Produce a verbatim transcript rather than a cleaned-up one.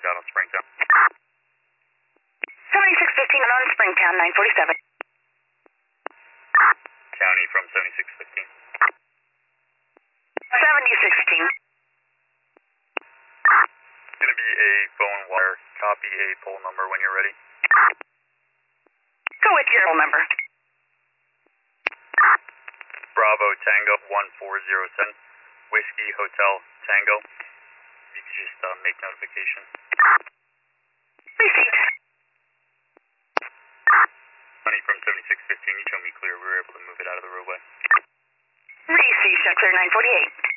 out on Springtown. seventy-six fifteen on Springtown, nine forty-seven. County from seventy-six fifteen. seventy-six fifteen. Going to be a phone wire. Copy a poll number when you're ready. Go with your poll number. Bravo Tango one four zero seven. Whiskey Hotel Tango. You could just uh, make notification. Receipt. Honey from seventy-six fifteen, you showed me clear. We were able to move it out of the roadway. Receipt, show clear nine forty-eight.